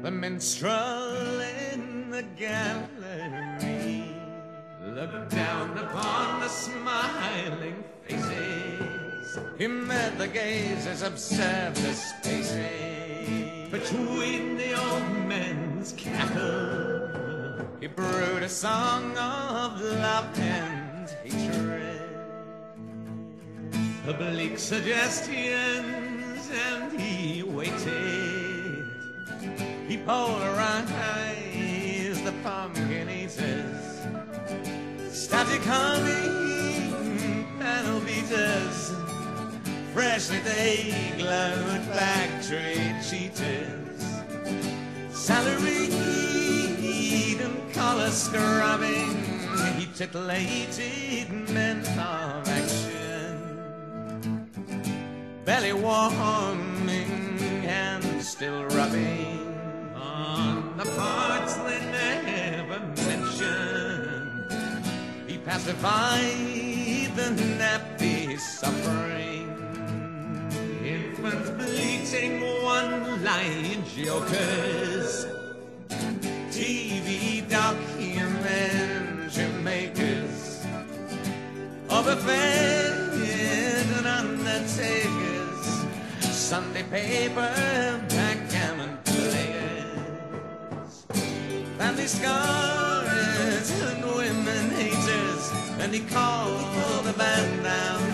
The minstrel in the gallery looked down upon the smiling faces. He met the gazers, observed the spaces between the old men's cattle. He brewed a song of love and hatred, oblique suggestions, and he waited. He polarized the pumpkin eaters, static humming panel beaters, freshly they glowed factory cheaters, salaried and collar scrubbing. He titillated men of action, belly warming and still rubbing on the parts they never mentioned. He pacified the nappy suffering, infants bleating, one-line jokers, TV documentary makers, overfed and undertakers, Sunday paper backgammon players, family scars and women haters. And he called the band down